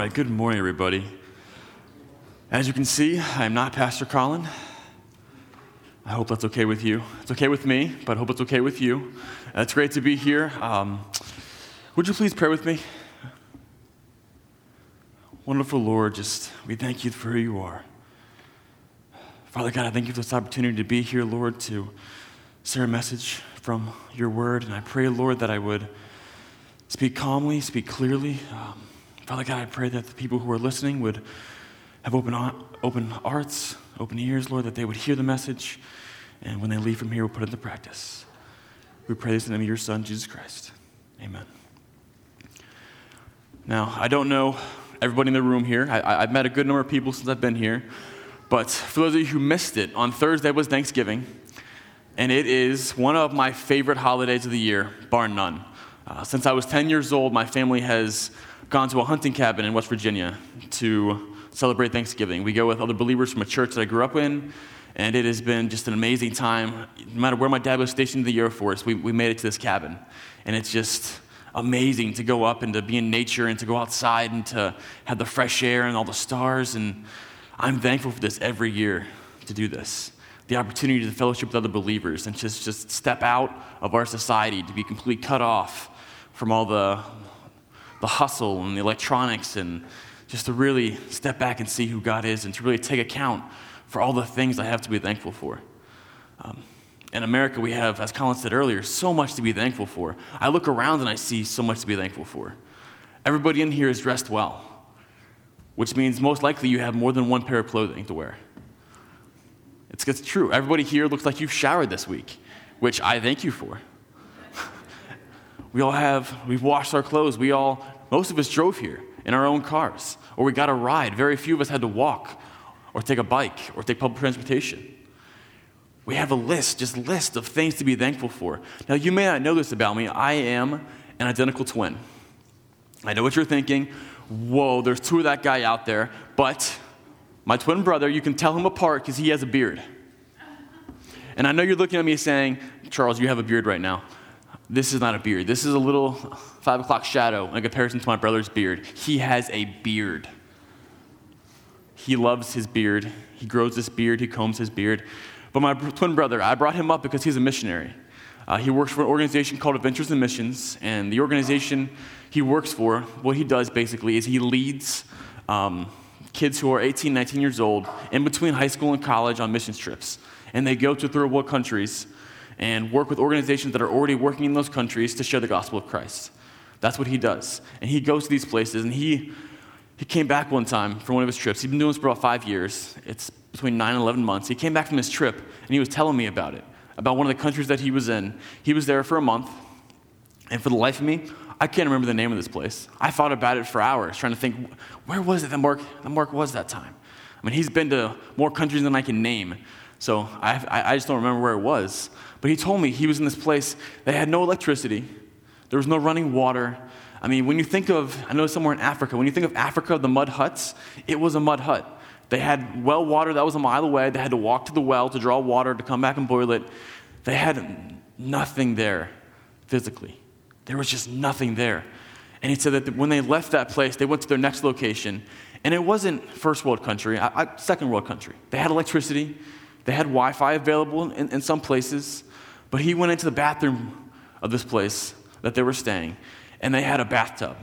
right, good morning, everybody. As you can see, I'm not Pastor Colin. I hope that's okay with you. It's okay with me, but I hope it's okay with you. It's great to be here. Would you please pray with me? Wonderful Lord, we thank you for who you are. Father God, I thank you for this opportunity to be here, Lord, to share a message from your word. And I pray, Lord, that I would speak calmly, speak clearly. Father God, I pray that the people who are listening would have open hearts, open ears, Lord, that they would hear the message, and when they leave from here, we'll put it into practice. We pray this in the name of your Son, Jesus Christ. Amen. Now, I don't know everybody in the room here. I've met a good number of people since I've been here, but for those of you who missed it, on Thursday was Thanksgiving, and it is one of my favorite holidays of the year, bar none. Since I was 10 years old, my family has gone to a hunting cabin in West Virginia to celebrate Thanksgiving. We go with other believers from a church that I grew up in, and it has been just an amazing time. No matter where my dad was stationed in the Air Force, we made it to this cabin, and it's just amazing to go up and to be in nature and to go outside and to have the fresh air and all the stars, and I'm thankful for this every year to do this. The opportunity to fellowship with other believers and just step out of our society, to be completely cut off from all the hustle and the electronics, and just to really step back and see who God is and to really take account for all the things I have to be thankful for. In America, we have, as Colin said earlier, so much to be thankful for. I look around and I see so much to be thankful for. Everybody in here is dressed well, which means most likely you have more than one pair of clothing to wear. It's true. Everybody here looks like you've showered this week, which I thank you for. We've washed our clothes. Most of us drove here in our own cars, or we got a ride. Very few of us had to walk or take a bike or take public transportation. We have a list of things to be thankful for. Now, you may not know this about me. I am an identical twin. I know what you're thinking. Whoa, there's two of that guy out there. But my twin brother, you can tell him apart because he has a beard. And I know you're looking at me saying, Charles, you have a beard right now. This is not a beard. This is a little 5 o'clock shadow in comparison to my brother's beard. He has a beard. He loves his beard. He grows this beard. He combs his beard. But my twin brother, I brought him up because he's a missionary. He works for an organization called Adventures in Missions, and the organization he works for, what he does basically is he leads kids who are 18, 19 years old in between high school and college on missions trips. And they go to third world countries and work with organizations that are already working in those countries to share the gospel of Christ. That's what he does. And he goes to these places, and he came back one time for one of his trips. He's been doing this for about 5 years. It's between 9 and 11 months. He came back from his trip, and he was telling me about it, about one of the countries that he was in. He was there for a month, and for the life of me, I can't remember the name of this place. I thought about it for hours, trying to think, where was it that Mark was that time? I mean, he's been to more countries than I can name, so I just don't remember where it was. But he told me he was in this place that had no electricity. There was no running water. I mean, when you think of, I know somewhere in Africa, when you think of Africa, the mud huts, it was a mud hut. They had well water that was a mile away. They had to walk to the well to draw water to come back and boil it. They had nothing there physically. There was just nothing there. And he said that when they left that place, they went to their next location. And it wasn't first world country, second world country. They had electricity. They had Wi-Fi available in some places. But he went into the bathroom of this place that they were staying, and they had a bathtub.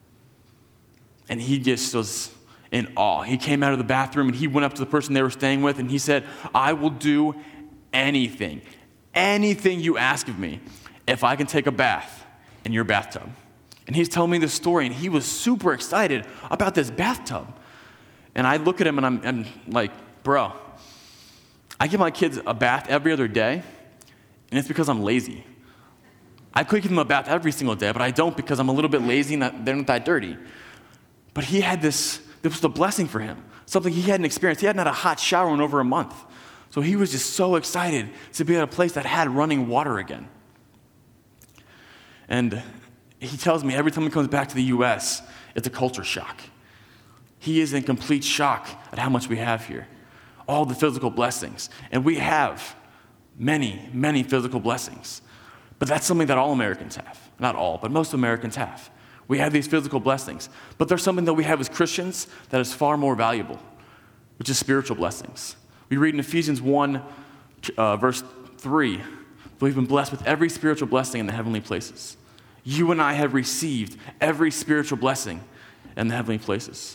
And he just was in awe. He came out of the bathroom, and he went up to the person they were staying with, and he said, I will do anything you ask of me if I can take a bath in your bathtub. And he's telling me this story, and he was super excited about this bathtub. And I look at him, and I'm like, bro, I give my kids a bath every other day, and it's because I'm lazy. I could give them a bath every single day, but I don't because I'm a little bit lazy and they're not that dirty. But he had this was a blessing for him, something he hadn't experienced. He hadn't had a hot shower in over a month. So he was just so excited to be at a place that had running water again. And he tells me every time he comes back to the U.S., it's a culture shock. He is in complete shock at how much we have here. All the physical blessings. And we have many, many physical blessings. But that's something that all Americans have. Not all, but most Americans have. We have these physical blessings. But there's something that we have as Christians that is far more valuable, which is spiritual blessings. We read in Ephesians 1, verse 3, we've been blessed with every spiritual blessing in the heavenly places. You and I have received every spiritual blessing in the heavenly places.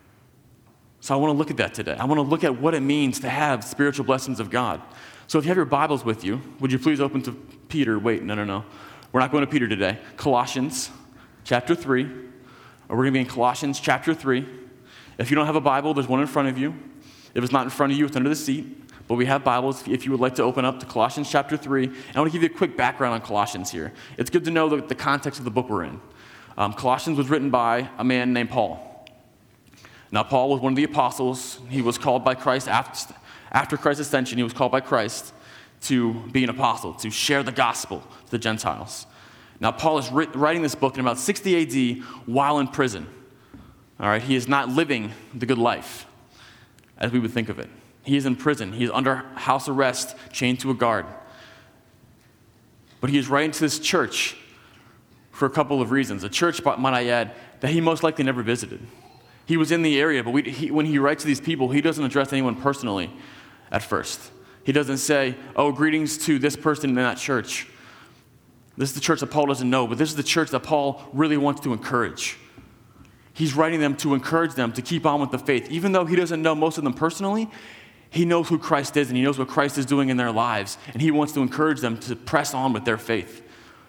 So I want to look at that today. I want to look at what it means to have spiritual blessings of God. So if you have your Bibles with you, would you please open to Peter? Wait, no. We're not going to Peter today. Colossians chapter 3. We're going to be in Colossians chapter 3. If you don't have a Bible, there's one in front of you. If it's not in front of you, it's under the seat. But we have Bibles if you would like to open up to Colossians chapter 3. And I want to give you a quick background on Colossians here. It's good to know the context of the book we're in. Colossians was written by a man named Paul. Now, Paul was one of the apostles. He was called by Christ after Christ's ascension. He was called by Christ to be an apostle, to share the gospel to the Gentiles. Now, Paul is writing this book in about 60 AD while in prison. All right, he is not living the good life as we would think of it. He is in prison. He is under house arrest, chained to a guard. But he is writing to this church for a couple of reasons. A church, might I add, that he most likely never visited. He was in the area, but when he writes to these people, he doesn't address anyone personally at first. He doesn't say, oh, greetings to this person in that church. This is the church that Paul doesn't know, but this is the church that Paul really wants to encourage. He's writing them to encourage them to keep on with the faith. Even though he doesn't know most of them personally, he knows who Christ is and he knows what Christ is doing in their lives, and he wants to encourage them to press on with their faith.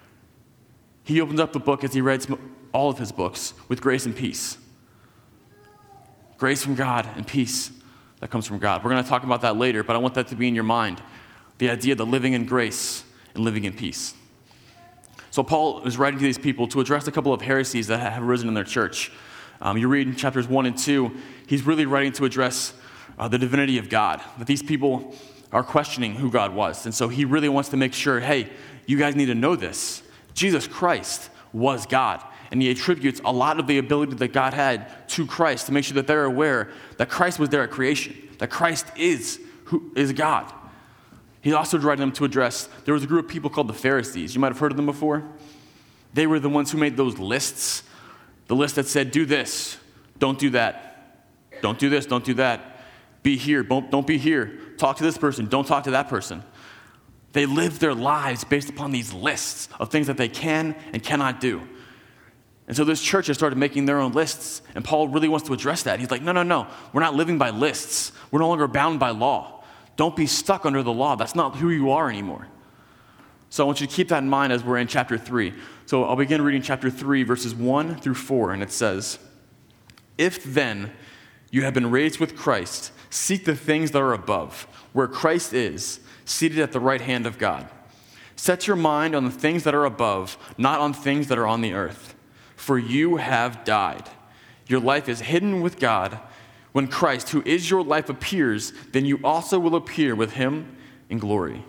He opens up the book as he writes all of his books with grace and peace. Grace from God and peace that comes from God. We're going to talk about that later, but I want that to be in your mind. The idea of living in grace and living in peace. So Paul is writing to these people to address a couple of heresies that have arisen in their church. You read in chapters 1 and 2, he's really writing to address the divinity of God, that these people are questioning who God was. And so he really wants to make sure, hey, you guys need to know this. Jesus Christ was God. And he attributes a lot of the ability that God had to Christ to make sure that they're aware that Christ was there at creation, that Christ is God. He also tried them to address, there was a group of people called the Pharisees. You might have heard of them before. They were the ones who made those lists. The list that said, do this, don't do that. Don't do this, don't do that. Be here, don't be here. Talk to this person, don't talk to that person. They lived their lives based upon these lists of things that they can and cannot do. And so this church has started making their own lists, and Paul really wants to address that. He's like, no, we're not living by lists. We're no longer bound by law. Don't be stuck under the law. That's not who you are anymore. So I want you to keep that in mind as we're in chapter 3. So I'll begin reading chapter 3, verses 1 through 4, and it says, if then you have been raised with Christ, seek the things that are above, where Christ is, seated at the right hand of God. Set your mind on the things that are above, not on things that are on the earth. For you have died. Your life is hidden with God. When Christ, who is your life, appears, then you also will appear with him in glory.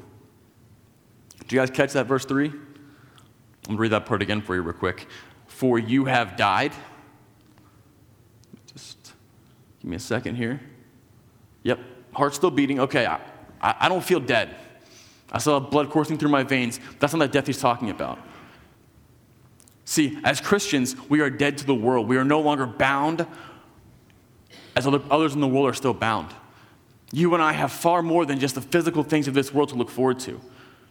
Do you guys catch that verse 3? I'm going to read that part again for you real quick. For you have died. Just give me a second here. Yep, heart's still beating. Okay, I don't feel dead. I still have blood coursing through my veins. That's not that death he's talking about. See, as Christians, we are dead to the world. We are no longer bound as others in the world are still bound. You and I have far more than just the physical things of this world to look forward to.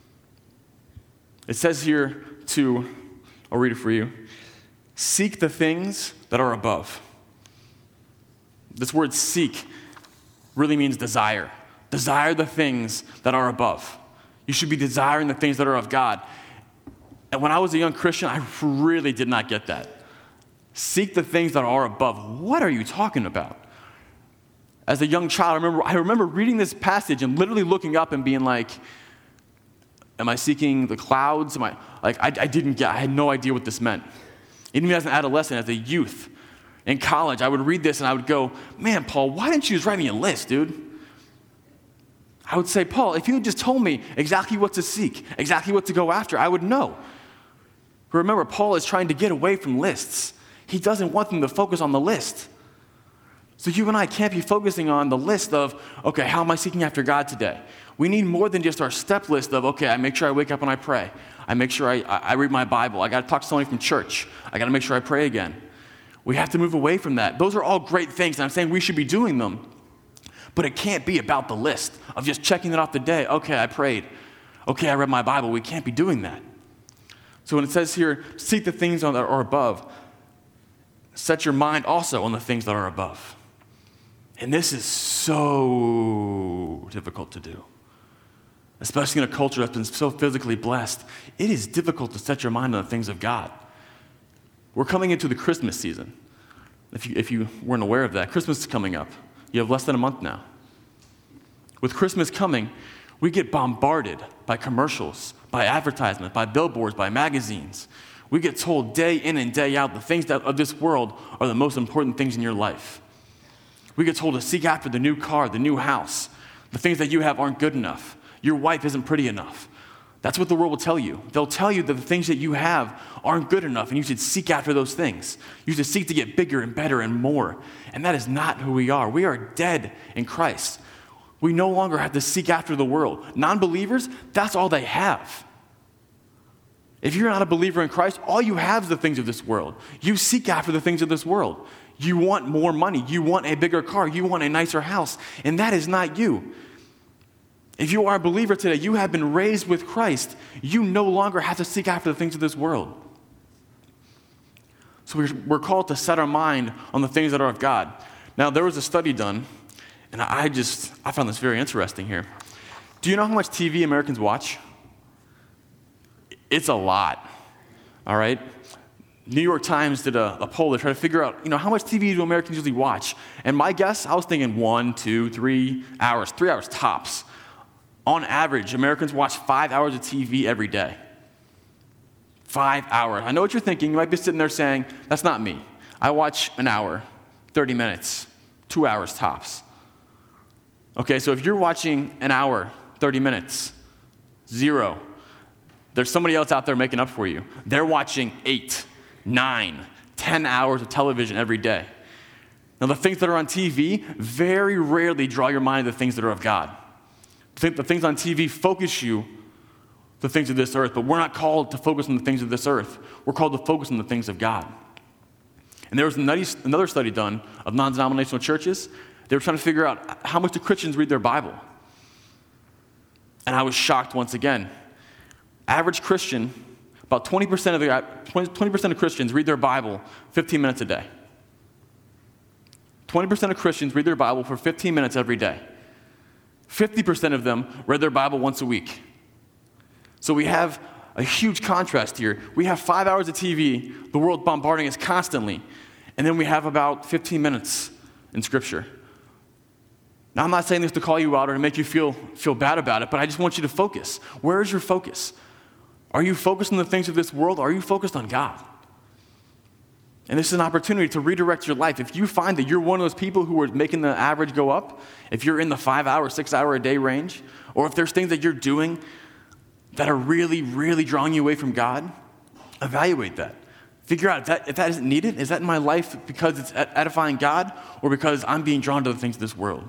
It says here I'll read it for you, seek the things that are above. This word seek really means desire. Desire the things that are above. You should be desiring the things that are of God. And when I was a young Christian, I really did not get that. Seek the things that are above. What are you talking about? As a young child, I remember reading this passage and literally looking up and being like, am I seeking the clouds? I had no idea what this meant. Even as an adolescent, as a youth, in college, I would read this and I would go, man, Paul, why didn't you just write me a list, dude? I would say, Paul, if you had just told me exactly what to seek, exactly what to go after, I would know. Remember, Paul is trying to get away from lists. He doesn't want them to focus on the list. So you and I can't be focusing on the list of, okay, how am I seeking after God today? We need more than just our step list of, okay, I make sure I wake up and I pray. I make sure I read my Bible. I got to talk to somebody from church. I got to make sure I pray again. We have to move away from that. Those are all great things, and I'm saying we should be doing them. But it can't be about the list of just checking it off the day. Okay, I prayed. Okay, I read my Bible. We can't be doing that. So when it says here, seek the things that are above, set your mind also on the things that are above. And this is so difficult to do, especially in a culture that's been so physically blessed. It is difficult to set your mind on the things of God. We're coming into the Christmas season. If you weren't aware of that, Christmas is coming up. You have less than a month now. With Christmas coming, we get bombarded by commercials, by advertisements, by billboards, by magazines. We get told day in and day out the things of this world are the most important things in your life. We get told to seek after the new car, the new house. The things that you have aren't good enough. Your wife isn't pretty enough. That's what the world will tell you. They'll tell you that the things that you have aren't good enough, and you should seek after those things. You should seek to get bigger and better and more. And that is not who we are. We are dead in Christ. We no longer have to seek after the world. Non-believers, that's all they have. If you're not a believer in Christ, all you have is the things of this world. You seek after the things of this world. You want more money. You want a bigger car. You want a nicer house. And that is not you. If you are a believer today, you have been raised with Christ. You no longer have to seek after the things of this world. So we're called to set our mind on the things that are of God. Now, there was a study done, and I found this very interesting here. Do you know how much TV Americans watch? It's a lot, all right? New York Times did a poll to try to figure out, how much TV do Americans usually watch? And my guess, I was thinking 1, 2, 3 hours, 3 hours tops. On average, Americans watch 5 hours of TV every day. 5 hours. I know what you're thinking. You might be sitting there saying, that's not me. I watch an hour, 30 minutes, 2 hours tops. Okay, so if you're watching an hour, 30 minutes, 0, there's somebody else out there making up for you. They're watching 8, 9, 10 hours of television every day. Now, the things that are on TV very rarely draw your mind to the things that are of God. The things on TV focus you the things of this earth, but we're not called to focus on the things of this earth. We're called to focus on the things of God. And there was another study done of non-denominational churches. They were trying to figure out how much do Christians read their Bible. And I was shocked once again. Average Christian, about 20% of Christians read their Bible 15 minutes a day. 20% of Christians read their Bible for 15 minutes every day. 50% of them read their Bible once a week. So we have a huge contrast here. We have 5 hours of TV, the world bombarding us constantly, and then we have about 15 minutes in Scripture. Now, I'm not saying this to call you out or to make you feel bad about it, but I just want you to focus. Where is your focus? Are you focused on the things of this world, or are you focused on God? And this is an opportunity to redirect your life. If you find that you're one of those people who are making the average go up, if you're in the 5 hour, 6 hour a day range, or if there's things that you're doing that are really, really drawing you away from God, evaluate that. Figure out if that isn't needed. Is that in my life because it's edifying God, or because I'm being drawn to the things of this world?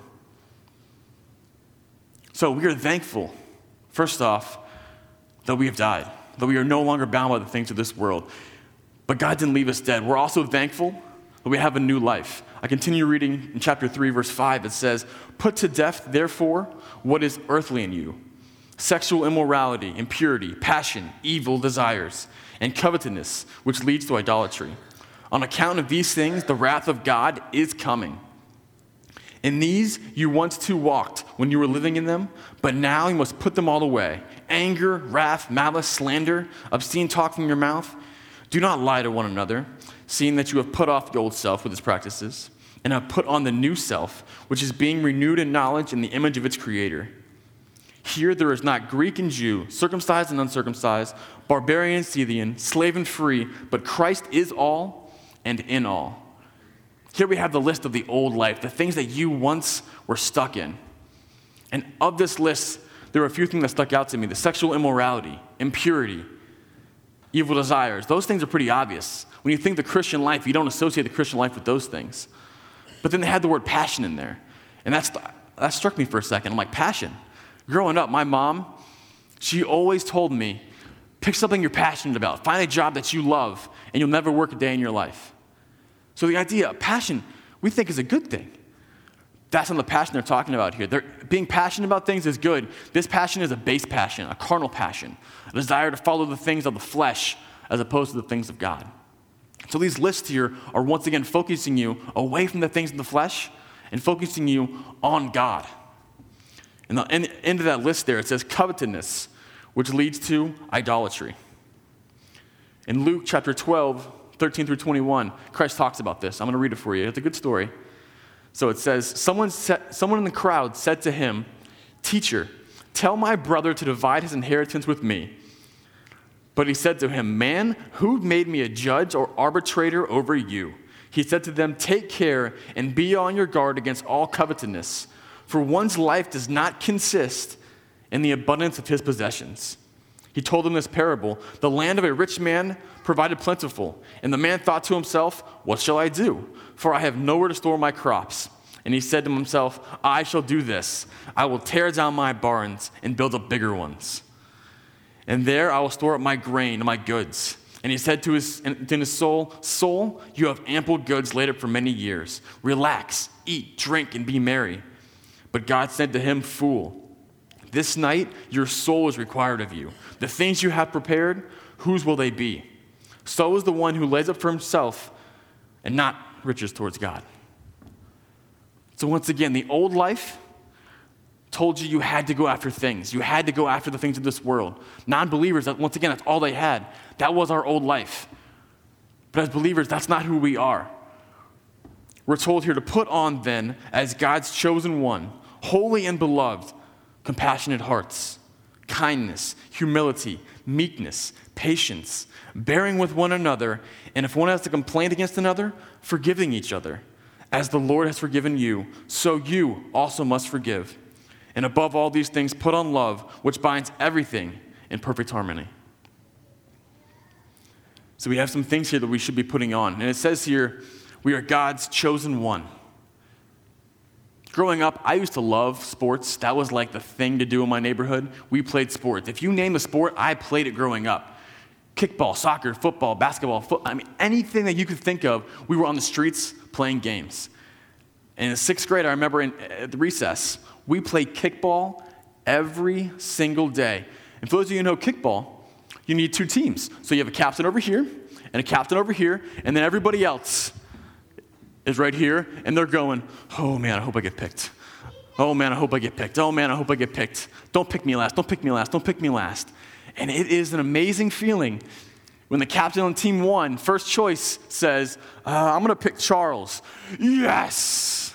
So we are thankful, first off, that we have died, that we are no longer bound by the things of this world. But God didn't leave us dead. We're also thankful that we have a new life. I continue reading in chapter 3, verse 5. It says, "Put to death, therefore, what is earthly in you: sexual immorality, impurity, passion, evil desires, and covetousness, which leads to idolatry. On account of these things, the wrath of God is coming. In these you once too walked when you were living in them, but now you must put them all away: anger, wrath, malice, slander, obscene talk from your mouth. Do not lie to one another, seeing that you have put off the old self with its practices, and have put on the new self, which is being renewed in knowledge in the image of its creator. Here there is not Greek and Jew, circumcised and uncircumcised, barbarian and Scythian, slave and free, but Christ is all and in all." Here we have the list of the old life, the things that you once were stuck in. And of this list, there were a few things that stuck out to me: the sexual immorality, impurity, evil desires. Those things are pretty obvious. When you think the Christian life, you don't associate the Christian life with those things. But then they had the word passion in there. And that struck me for a second. I'm like, passion? Growing up, my mom, she always told me, pick something you're passionate about. Find a job that you love, and you'll never work a day in your life. So the idea of passion, we think is a good thing. That's not the passion they're talking about here. Being passionate about things is good. This passion is a base passion, a carnal passion, a desire to follow the things of the flesh as opposed to the things of God. So these lists here are once again focusing you away from the things of the flesh and focusing you on God. And the end of that list there, it says covetousness, which leads to idolatry. In Luke chapter 12, 13 through 21, Christ talks about this. I'm going to read it for you. It's a good story. So it says, someone in the crowd said to him, "Teacher, tell my brother to divide his inheritance with me." But he said to him, "Man, who made me a judge or arbitrator over you?" He said to them, "Take care and be on your guard against all covetousness, for one's life does not consist in the abundance of his possessions." He told them this parable: "The land of a rich man provided plentiful, and the man thought to himself, 'What shall I do? For I have nowhere to store my crops.' And he said to himself, 'I shall do this. I will tear down my barns and build up bigger ones. And there I will store up my grain and my goods.' And he said to his soul, 'Soul, you have ample goods laid up for many years. Relax, eat, drink, and be merry.' But God said to him, 'Fool, this night your soul is required of you. The things you have prepared, whose will they be? So is the one who lays up for himself and not riches towards God.'" So once again, the old life told you had to go after things. You had to go after the things of this world. Non-believers, once again, that's all they had. That was our old life. But as believers, that's not who we are. We're told here to put on then, as God's chosen one, holy and beloved, compassionate hearts, kindness, humility, meekness, patience, bearing with one another, and if one has a complaint against another, forgiving each other. As the Lord has forgiven you, so you also must forgive. And above all these things, put on love, which binds everything in perfect harmony. So we have some things here that we should be putting on. And it says here, we are God's chosen one. Growing up, I used to love sports. That was like the thing to do in my neighborhood. We played sports. If you name a sport, I played it growing up. Kickball, soccer, football, basketball, anything that you could think of, we were on the streets playing games. And in 6th grade, I remember at the recess, we played kickball every single day. And for those of you who know kickball, you need 2 teams. So you have a captain over here and a captain over here, and then everybody else is right here, and they're going, "Oh man, I hope I get picked. Oh man, I hope I get picked. Oh man, I hope I get picked. Don't pick me last, don't pick me last, don't pick me last." And it is an amazing feeling when the captain on team 1, first choice, says, "I'm going to pick Charles." Yes!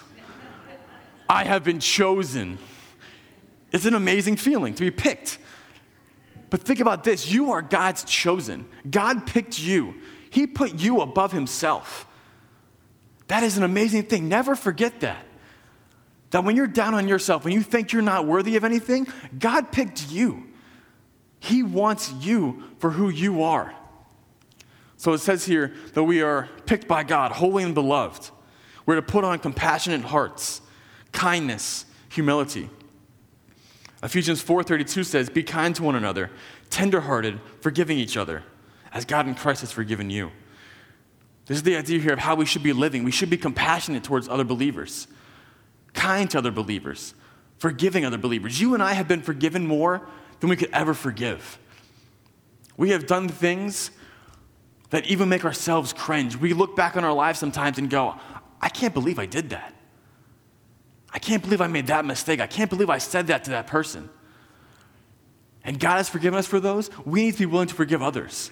I have been chosen. It's an amazing feeling to be picked. But think about this. You are God's chosen. God picked you. He put you above himself. That is an amazing thing. Never forget that. That when you're down on yourself, when you think you're not worthy of anything, God picked you. He wants you for who you are. So it says here that we are picked by God, holy and beloved. We're to put on compassionate hearts, kindness, humility. Ephesians 4:32 says, "Be kind to one another, tenderhearted, forgiving each other, as God in Christ has forgiven you." This is the idea here of how we should be living. We should be compassionate towards other believers, kind to other believers, forgiving other believers. You and I have been forgiven more than we could ever forgive. We have done things that even make ourselves cringe. We look back on our lives sometimes and go, "I can't believe I did that. I can't believe I made that mistake. I can't believe I said that to that person." And God has forgiven us for those. We need to be willing to forgive others.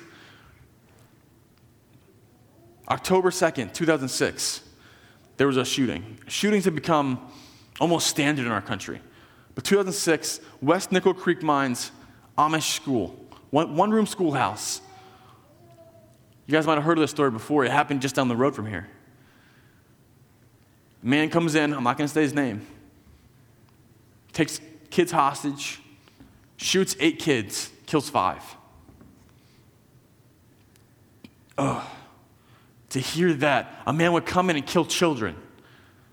October 2nd, 2006, there was a shooting. Shootings have become almost standard in our country. But 2006, West Nickel Creek Mines Amish school, one-room schoolhouse. You guys might have heard of this story before. It happened just down the road from here. A man comes in, I'm not going to say his name, takes kids hostage, shoots 8 kids, kills 5. To hear that, a man would come in and kill children.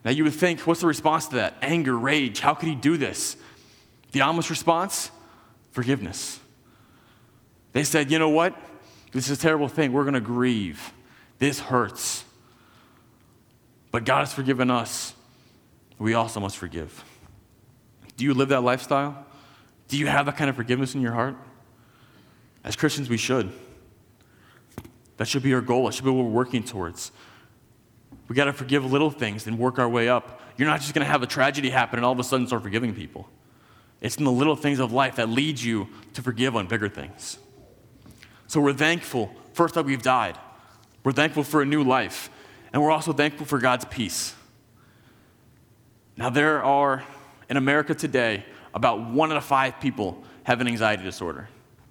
Now you would think, what's the response to that? Anger, rage. How could he do this? The honest response? Forgiveness. They said, you know what? This is a terrible thing. We're going to grieve. This hurts. But God has forgiven us. We also must forgive. Do you live that lifestyle? Do you have that kind of forgiveness in your heart? As Christians, we should. That should be our goal. It should be what we're working towards. We got to forgive little things and work our way up. You're not just going to have a tragedy happen and all of a sudden start forgiving people. It's in the little things of life that lead you to forgive on bigger things. So we're thankful, first, that we've died. We're thankful for a new life. And we're also thankful for God's peace. Now, there are, in America today, about 1 out of 5 people have an anxiety disorder.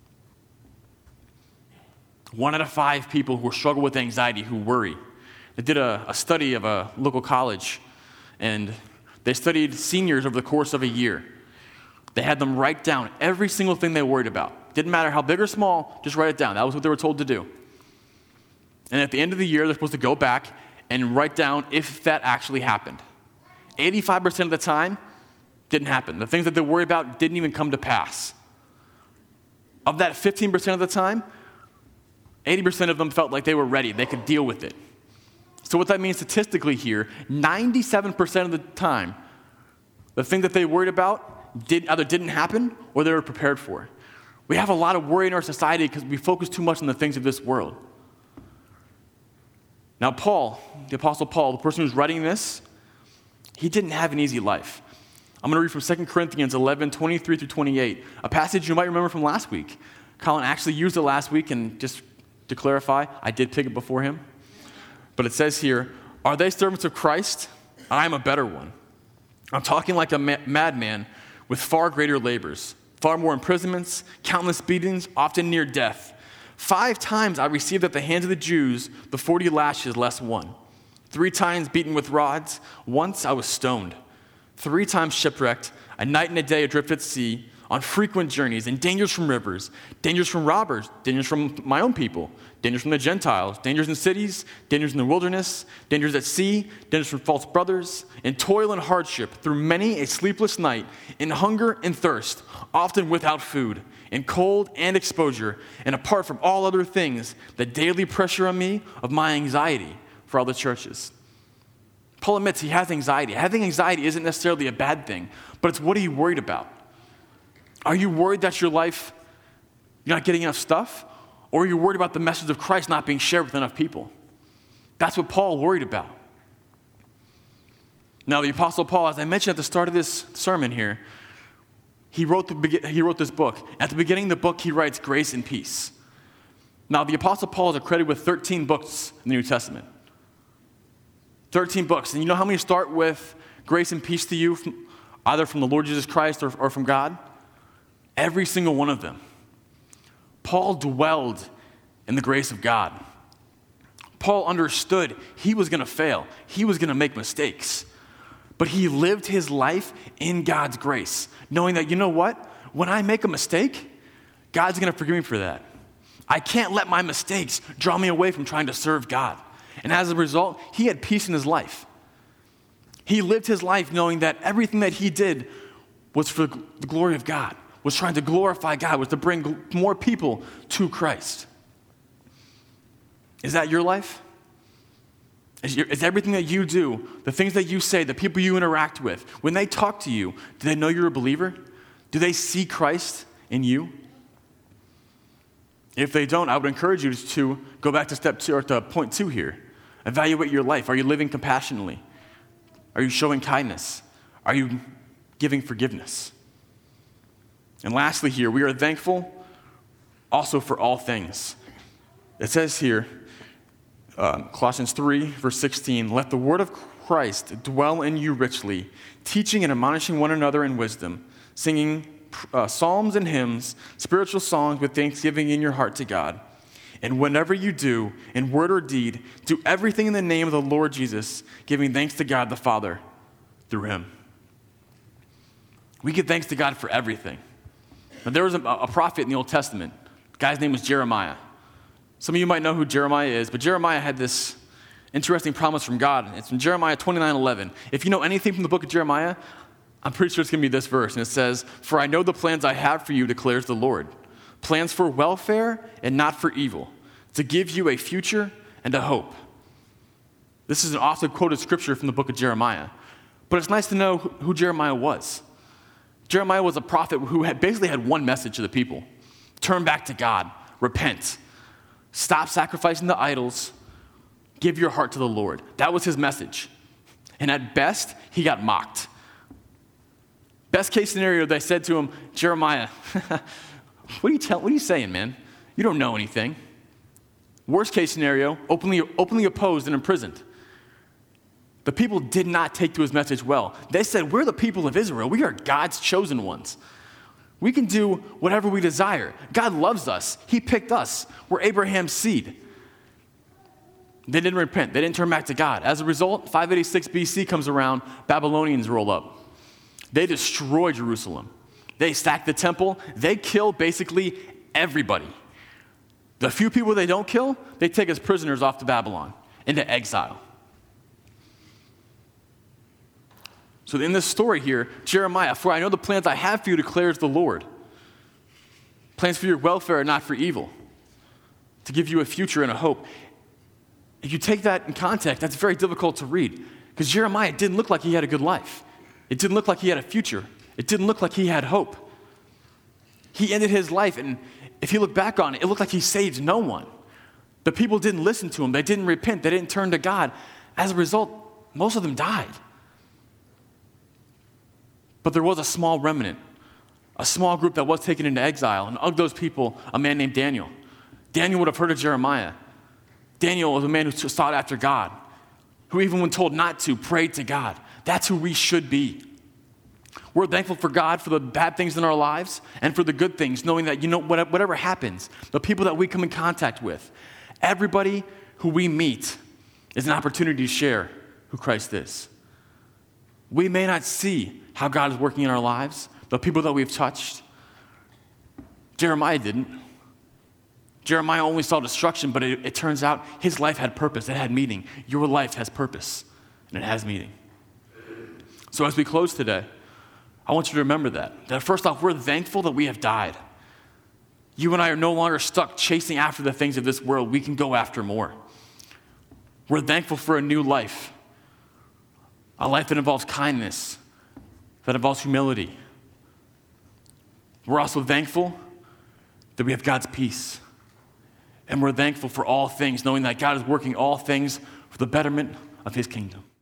1 out of 5 people who struggle with anxiety, who worry. They did a study of a local college, and they studied seniors over the course of a year. They had them write down every single thing they worried about. Didn't matter how big or small, just write it down. That was what they were told to do. And at the end of the year, they're supposed to go back and write down if that actually happened. 85% of the time, didn't happen. The things that they worried about didn't even come to pass. Of that 15% of the time, 80% of them felt like they were ready. They could deal with it. So what that means statistically here, 97% of the time, the thing that they worried about either didn't happen or they were prepared for. We have a lot of worry in our society because we focus too much on the things of this world. Now Paul, the Apostle Paul, the person who's writing this, he didn't have an easy life. I'm going to read from 2 Corinthians 11, 23 through 28, a passage you might remember from last week. Colin actually used it last week, and just to clarify, I did pick it before him. But it says here, are they servants of Christ? I'm a better one. I'm talking like a madman with far greater labors, far more imprisonments, countless beatings, often near death. 5 times I received at the hands of the Jews the 40 lashes less one. 3 times beaten with rods. Once I was stoned. 3 times shipwrecked, a night and a day adrift at sea, on frequent journeys, and dangers from rivers, dangers from robbers, dangers from my own people, dangers from the Gentiles, dangers in cities, dangers in the wilderness, dangers at sea, dangers from false brothers, in toil and hardship, through many a sleepless night, in hunger and thirst, often without food, in cold and exposure, and apart from all other things, the daily pressure on me of my anxiety for all the churches. Paul admits he has anxiety. Having anxiety isn't necessarily a bad thing, but it's what are you worried about? Are you worried that your life, you're not getting enough stuff? Or are you worried about the message of Christ not being shared with enough people? That's what Paul worried about. Now, the Apostle Paul, as I mentioned at the start of this sermon here, he wrote this book. At the beginning of the book, he writes grace and peace. Now, the Apostle Paul is accredited with 13 books in the New Testament. 13 books. And you know how many start with grace and peace to you, either from the Lord Jesus Christ or from God? Every single one of them. Paul dwelled in the grace of God. Paul understood he was going to fail. He was going to make mistakes. But he lived his life in God's grace, knowing that, you know what? When I make a mistake, God's going to forgive me for that. I can't let my mistakes draw me away from trying to serve God. And as a result, he had peace in his life. He lived his life knowing that everything that he did was for the glory of God, was trying to glorify God, was to bring more people to Christ. Is that your life? Is everything that you do, the things that you say, the people you interact with, when they talk to you, do they know you're a believer? Do they see Christ in you? If they don't, I would encourage you to go back to step 2 or to point 2 here. Evaluate your life. Are you living compassionately? Are you showing kindness? Are you giving forgiveness? And lastly here, we are thankful also for all things. It says here, Colossians 3, verse 16, let the word of Christ dwell in you richly, teaching and admonishing one another in wisdom, singing psalms and hymns, spiritual songs with thanksgiving in your heart to God. And whenever you do, in word or deed, do everything in the name of the Lord Jesus, giving thanks to God the Father through him. We give thanks to God for everything. Now, there was a prophet in the Old Testament. The guy's name was Jeremiah. Some of you might know who Jeremiah is, but Jeremiah had this interesting promise from God. It's in Jeremiah 29:11. If you know anything from the book of Jeremiah, I'm pretty sure it's going to be this verse. And it says, "For I know the plans I have for you, declares the Lord. Plans for welfare and not for evil, to give you a future and a hope." This is an often quoted scripture from the book of Jeremiah. But it's nice to know who Jeremiah was. Jeremiah was a prophet who basically had one message to the people. Turn back to God. Repent. Stop sacrificing to idols. Give your heart to the Lord. That was his message. And at best, he got mocked. Best case scenario, they said to him, "Jeremiah, what are you saying, man? You don't know anything." Worst case scenario, openly opposed and imprisoned. The people did not take to his message well. They said, "We're the people of Israel. We are God's chosen ones. We can do whatever we desire. God loves us. He picked us. We're Abraham's seed." They didn't repent. They didn't turn back to God. As a result, 586 BC comes around, Babylonians roll up. They destroy Jerusalem. They sack the temple. They kill basically everybody. The few people they don't kill, they take as prisoners off to Babylon, into exile. So in this story here, Jeremiah, "For I know the plans I have for you, declares the Lord. Plans for your welfare and not for evil, to give you a future and a hope." If you take that in context, that's very difficult to read, because Jeremiah didn't look like he had a good life. It didn't look like he had a future. It didn't look like he had hope. He ended his life, and if you look back on it, it looked like he saved no one. The people didn't listen to him. They didn't repent. They didn't turn to God. As a result, most of them died. But there was a small remnant, a small group that was taken into exile, and of those people, a man named Daniel. Daniel would have heard of Jeremiah. Daniel was a man who sought after God, who even when told not to, prayed to God. That's who we should be. We're thankful for God for the bad things in our lives and for the good things, knowing that, whatever happens, the people that we come in contact with, everybody who we meet is an opportunity to share who Christ is. We may not see how God is working in our lives, the people that we've touched. Jeremiah didn't. Jeremiah only saw destruction, but it turns out his life had purpose. It had meaning. Your life has purpose, and it has meaning. So as we close today, I want you to remember that first off, we're thankful that we have died. You and I are no longer stuck chasing after the things of this world. We can go after more. We're thankful for a new life, a life that involves kindness, that involves humility. We're also thankful that we have God's peace. And we're thankful for all things, knowing that God is working all things for the betterment of his kingdom.